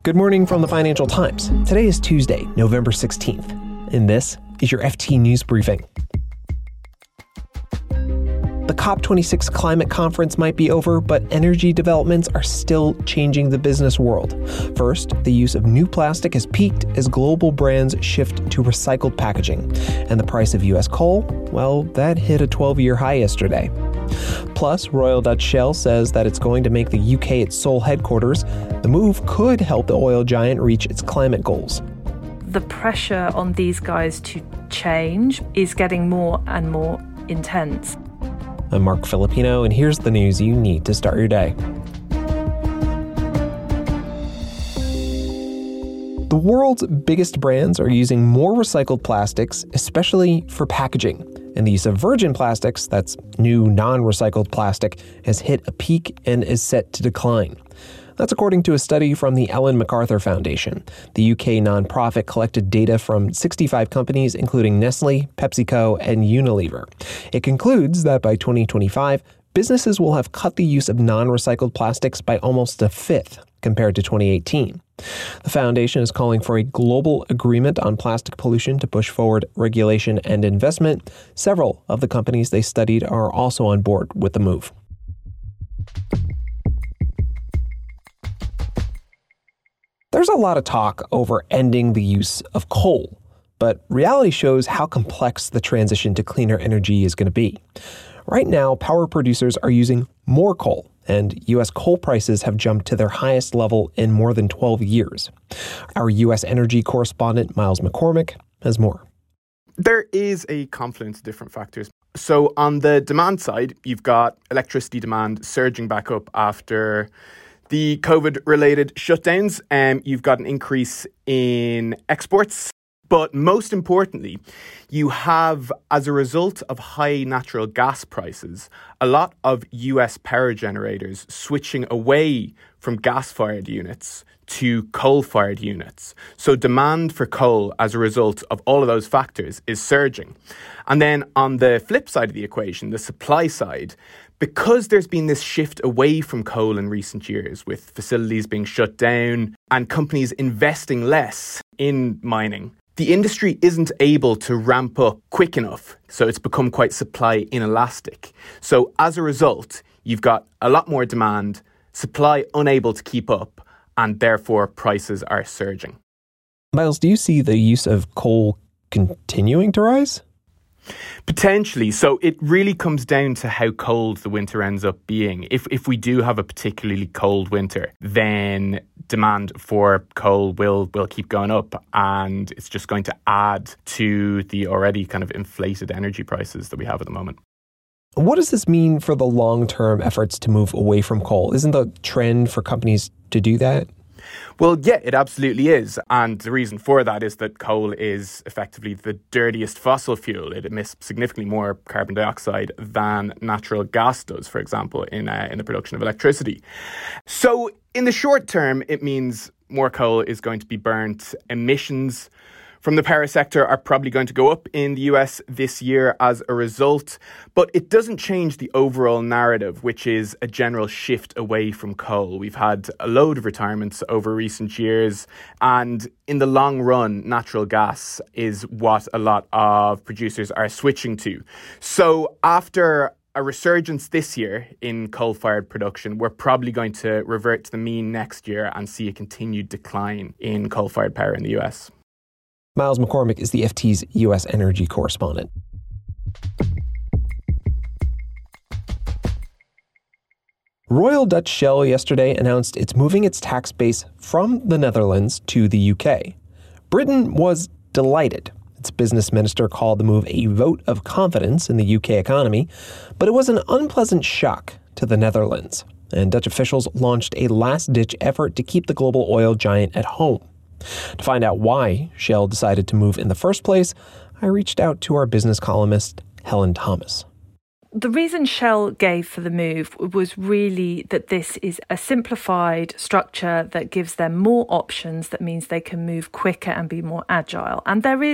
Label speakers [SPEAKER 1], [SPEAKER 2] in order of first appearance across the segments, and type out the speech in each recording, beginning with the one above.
[SPEAKER 1] Good morning from the Financial Times. Today is Tuesday, November 16th, and this is your FT News Briefing. The COP26 climate conference might be over, but energy developments are still changing the business world. First, the use of new plastic has peaked as global brands shift to recycled packaging. And the price of U.S. coal, well, that hit a 12-year high yesterday. Plus, Royal Dutch Shell says that it's going to make the UK its sole headquarters. The move could help the oil giant reach its climate goals.
[SPEAKER 2] The pressure on these guys to change is getting more and more intense.
[SPEAKER 1] I'm Mark Filipino, and here's the news you need to start your day. The world's biggest brands are using more recycled plastics, especially for packaging. And the use of virgin plastics, that's new non-recycled plastic, has hit a peak and is set to decline. That's according to a study from the Ellen MacArthur Foundation. The UK nonprofit collected data from 65 companies, including Nestle, PepsiCo, and Unilever. It concludes that by 2025, businesses will have cut the use of non-recycled plastics by almost a fifth compared to 2018. The foundation is calling for a global agreement on plastic pollution to push forward regulation and investment. Several of the companies they studied are also on board with the move. There's a lot of talk over ending the use of coal, but reality shows how complex the transition to cleaner energy is going to be. Right now, power producers are using more coal, and U.S. coal prices have jumped to their highest level in more than 12 years. Our U.S. energy correspondent, Miles McCormick, has more.
[SPEAKER 3] There is a confluence of different factors. So on the demand side, you've got electricity demand surging back up after the COVID-related shutdowns. You've got an increase in exports. But most importantly, you have, as a result of high natural gas prices, a lot of US power generators switching away from gas-fired units to coal-fired units. So demand for coal as a result of all of those factors is surging. And then on the flip side of the equation, the supply side, because there's been this shift away from coal in recent years, with facilities being shut down and companies investing less in mining, the industry isn't able to ramp up quick enough, so it's become quite supply inelastic. So as a result, you've got a lot more demand, supply unable to keep up, and therefore prices are surging.
[SPEAKER 1] Miles, do you see the use of coal continuing to rise?
[SPEAKER 3] Potentially. So it really comes down to how cold the winter ends up being. If we do have a particularly cold winter, then demand for coal will keep going up, and it's just going to add to the already kind of inflated energy prices that we have at the moment.
[SPEAKER 1] What does this mean for the long-term efforts to move away from coal? Isn't the trend for companies to do that?
[SPEAKER 3] Well, yeah, it absolutely is. And the reason for that is that coal is effectively the dirtiest fossil fuel. It emits significantly more carbon dioxide than natural gas does, for example, in the production of electricity. So in the short term, it means more coal is going to be burnt. Emissions from the power sector are probably going to go up in the US this year as a result, but it doesn't change the overall narrative, which is a general shift away from coal. We've had a load of retirements over recent years, and in the long run, natural gas is what a lot of producers are switching to. So after a resurgence this year in coal-fired production, we're probably going to revert to the mean next year and see a continued decline in coal-fired power in the US.
[SPEAKER 1] Miles McCormick is the FT's U.S. energy correspondent. Royal Dutch Shell yesterday announced it's moving its tax base from the Netherlands to the UK. Britain was delighted. Its business minister called the move a vote of confidence in the UK economy, but it was an unpleasant shock to the Netherlands. And Dutch officials launched a last-ditch effort to keep the global oil giant at home. To find out why Shell decided to move in the first place, I reached out to our business columnist, Helen Thomas.
[SPEAKER 2] The reason Shell gave for the move was really that this is a simplified structure that gives them more options, that means they can move quicker and be more agile. And there is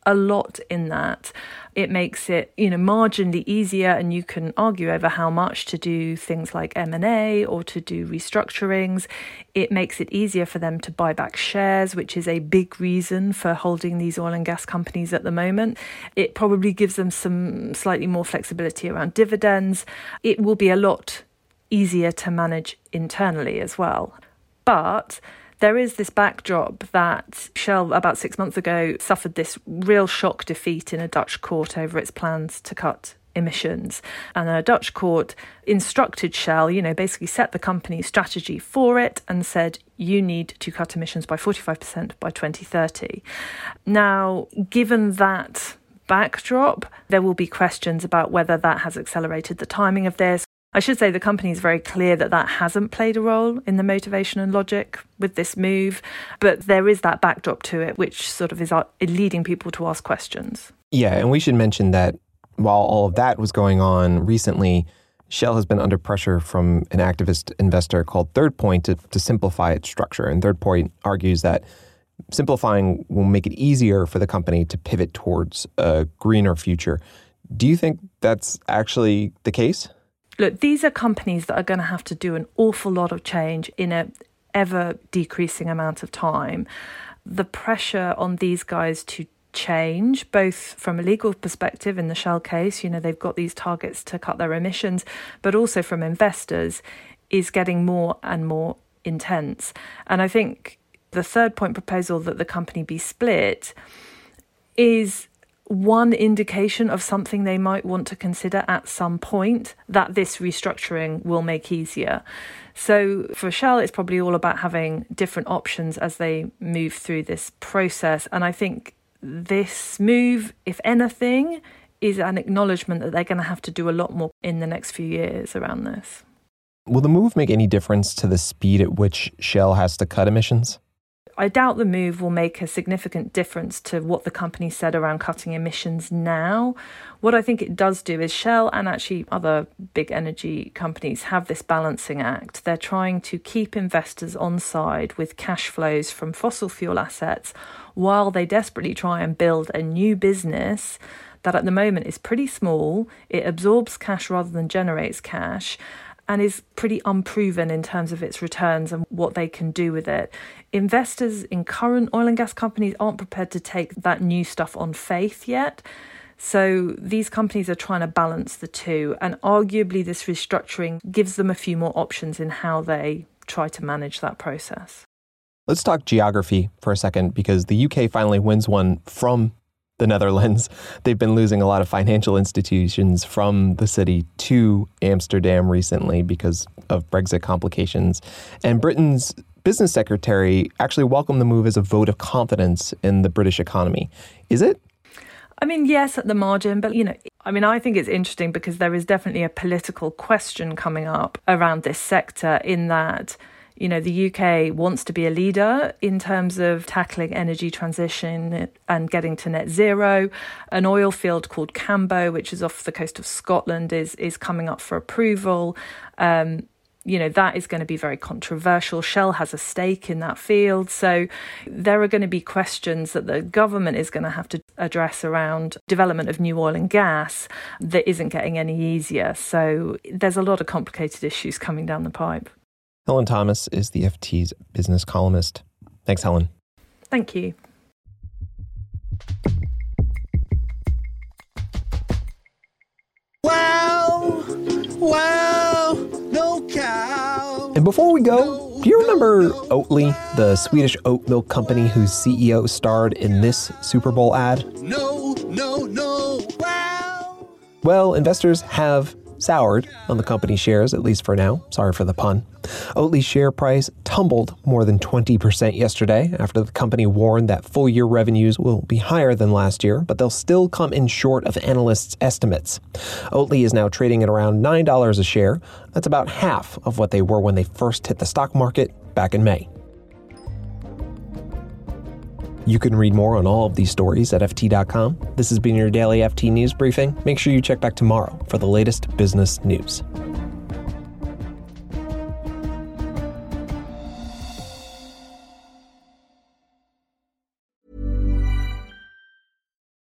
[SPEAKER 2] a lot in that. It makes it, marginally easier, and you can argue over how much, to do things like M&A or to do restructurings. It makes it easier for them to buy back shares, which is a big reason for holding these oil and gas companies at the moment. It probably gives them some slightly more flexibility around dividends. It will be a lot easier to manage internally as well. But there is this backdrop that Shell, about 6 months ago, suffered this real shock defeat in a Dutch court over its plans to cut emissions. And a Dutch court instructed Shell, basically set the company's strategy for it and said, you need to cut emissions by 45% by 2030. Now, given that backdrop, there will be questions about whether that has accelerated the timing of this. I should say the company is very clear that hasn't played a role in the motivation and logic with this move, but there is that backdrop to it, which sort of is leading people to ask questions.
[SPEAKER 1] Yeah, and we should mention that while all of that was going on recently, Shell has been under pressure from an activist investor called Third Point to simplify its structure. And Third Point argues that simplifying will make it easier for the company to pivot towards a greener future. Do you think that's actually the case?
[SPEAKER 2] Look, these are companies that are going to have to do an awful lot of change in an ever-decreasing amount of time. The pressure on these guys to change, both from a legal perspective in the Shell case, they've got these targets to cut their emissions, but also from investors, is getting more and more intense. And I think the Third Point proposal that the company be split is one indication of something they might want to consider at some point, that this restructuring will make easier. So for Shell, it's probably all about having different options as they move through this process. And I think this move, if anything, is an acknowledgement that they're going to have to do a lot more in the next few years around this.
[SPEAKER 1] Will the move make any difference to the speed at which Shell has to cut emissions?
[SPEAKER 2] I doubt the move will make a significant difference to what the company said around cutting emissions now. What I think it does do is Shell and actually other big energy companies have this balancing act. They're trying to keep investors on side with cash flows from fossil fuel assets while they desperately try and build a new business that at the moment is pretty small. It absorbs cash rather than generates cash, and is pretty unproven in terms of its returns and what they can do with it. Investors in current oil and gas companies aren't prepared to take that new stuff on faith yet. So these companies are trying to balance the two, and arguably this restructuring gives them a few more options in how they try to manage that process.
[SPEAKER 1] Let's talk geography for a second, because the UK finally wins one from the Netherlands. They've been losing a lot of financial institutions from the city to Amsterdam recently because of Brexit complications. And Britain's business secretary actually welcomed the move as a vote of confidence in the British economy. Is it?
[SPEAKER 2] I mean, yes, at the margin, but, I think it's interesting because there is definitely a political question coming up around this sector in that, the UK wants to be a leader in terms of tackling energy transition and getting to net zero. An oil field called Cambo, which is off the coast of Scotland, is coming up for approval. That is going to be very controversial. Shell has a stake in that field. So there are going to be questions that the government is going to have to address around development of new oil and gas that isn't getting any easier. So there's a lot of complicated issues coming down the pipe.
[SPEAKER 1] Helen Thomas is the FT's business columnist. Thanks, Helen.
[SPEAKER 2] Thank you.
[SPEAKER 4] Wow, no cow.
[SPEAKER 1] And before we go, do you remember Oatly, the Swedish oat milk company whose CEO starred in this Super Bowl ad?
[SPEAKER 4] No, wow.
[SPEAKER 1] Well, investors have soured on the company's shares, at least for now. Sorry for the pun. Oatly's share price tumbled more than 20% yesterday after the company warned that full-year revenues will be higher than last year, but they'll still come in short of analysts' estimates. Oatly is now trading at around $9 a share. That's about half of what they were when they first hit the stock market back in May. You can read more on all of these stories at FT.com. This has been your daily FT News Briefing. Make sure you check back tomorrow for the latest business news.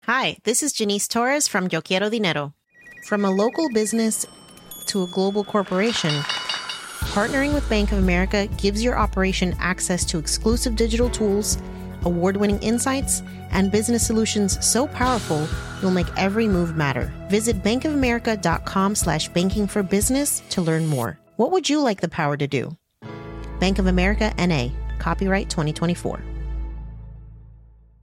[SPEAKER 5] Hi, this is Janice Torres from Yo Quiero Dinero. From a local business to a global corporation, partnering with Bank of America gives your operation access to exclusive digital tools, award-winning insights, and business solutions so powerful you'll make every move matter. Visit bankofamerica.com/banking for business to learn more. What would you like the power to do? Bank of America, N.A., copyright 2024.